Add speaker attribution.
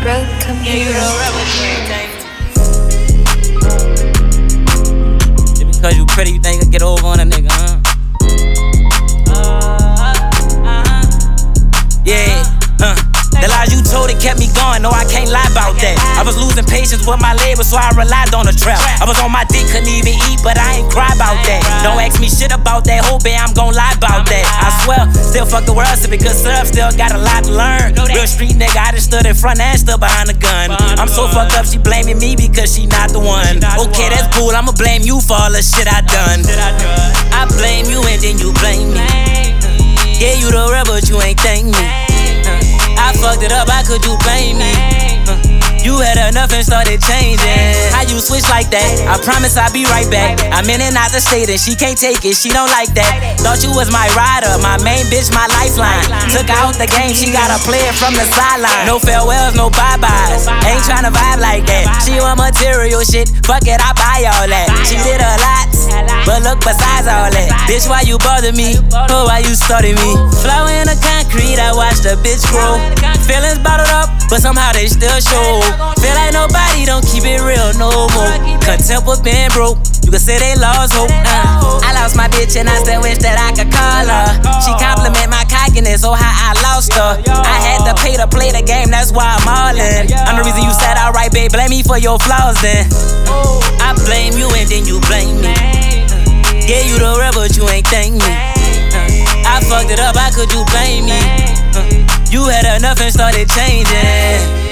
Speaker 1: Broke computer.
Speaker 2: Just because you pretty, you think you can get over on a nigga, huh? Yeah, the lies you told, it kept me going, no, I can't lie about that. I was losing patience with my labor, so I relied on the trap. I was on my dick, couldn't even eat, but I ain't cry about that. Don't ask me shit about that, hoping I'm gon' lie about that. I swear, still fuck the world, sippin' good syrup, still got a lot to learn. Real street nigga, I just stood in front and stood behind the gun. I'm so fucked up, she blaming me because she not the one. Okay, that's cool, I'ma blame you for all the shit I done. I blame you and then you blame me. Yeah, you the real, but you ain't thank me. I fucked it up, how could you blame me? You had enough and started changing. How you switch like that? I promise I'll be right back. I'm in and out the state and she can't take it, she don't like that. Thought you was my rider, my main bitch, my lifeline. Took her out the game, she gotta play it from the sideline. No farewells, no bye-byes, ain't tryna vibe like that. She want material shit, fuck it, I buy all that. She did a lot, but look besides all that. Bitch, why you bother me? Oh, why you started me? Flower in the concrete, I watched the bitch grow. Feelings bottled up, but somehow they still show. Feel like nobody don't keep it real no more. Contempt with being broke, you can say they lost hope. I lost my bitch and I still wish that I could call her. She compliment my cockiness, oh how I lost her. I had to pay to play the game, that's why I'm all in. I'm the reason you said alright, babe, blame me for your flaws then. I blame you and then you blame me. Yeah, you the real, but you ain't thank me. I fucked it up, how could you blame me? You had enough and started changing.